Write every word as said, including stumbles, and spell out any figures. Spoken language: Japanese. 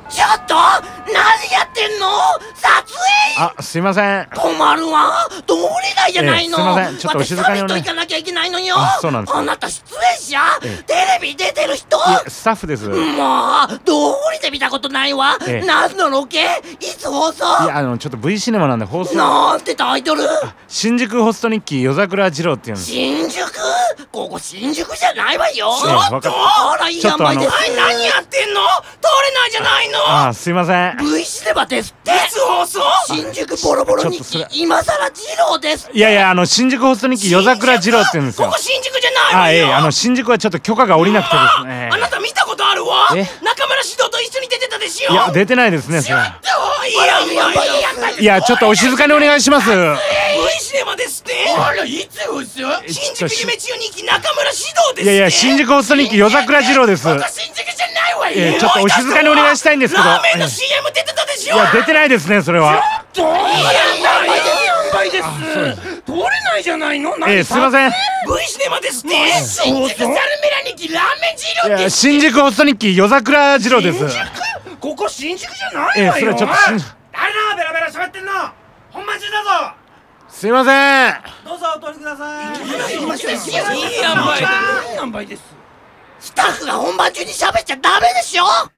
ちょっと何やってんの？撮影？ あ、すいません。 困るわ。通りないじゃないの。 ええすいませんちょっとお静かにお願い私サミット行かなきゃいけないのよ。 あそうなんですかあなた出演者？ ええテレビ出てる人？ いえ、スタッフです。いもうどうりで見たことないわ。 ええ何のロケ？いつ放送？ や、あのちょっと V シネマなんで放送。 なんてタイトル？ 新宿ホスト日記夜桜二郎っていうんです。 新宿？ここ新宿じゃないわよ。 ええわかっあらいいちょっとあの名前です。何やってんの？通れないじゃないの。 ああ、すいません。 V シネマですって。いつ放送？新宿ボロボロ日ちょっとそれ記今さら二郎ですって。 いやいや、あの新宿ホスト日記夜桜二郎って言うんですよ。 ここ新宿じゃないわあ、ええ、 よ。 あの新宿はちょっと許可が下りなくてですね。 あなた見たことあるわ。 え中村獅童と一緒に出てたでしょ。 いや、出てないですね、それ。 いやいやいやいやいや、ちょっとお静かにお願いします。 V シネマですって。あらいつ放送？新宿夢中日記中村獅童ですって。 いやいや、新宿ホスト日記夜桜二郎です。 ここ新宿じゃないわよ。 ええちょっとお静かにお願いしたいんですけど。 ラーメンの シーエム 出てたでしょ。 いや、出てないですね、それは。 どうやばいです。通れないじゃないの。 ええすいません。 V シネマですって。新宿サルメラ日記ラーメン二いや、 郎です。 新宿ホスト日記夜桜二郎です。 ここ新宿じゃないええわよ。 それちょっとし誰だベラベラ喋ってんの。本番中だぞ。 すいません。 どうぞお通りください。 いい塩梅です。いい塩梅です。スタッフが本番中に喋っちゃダメでしょ。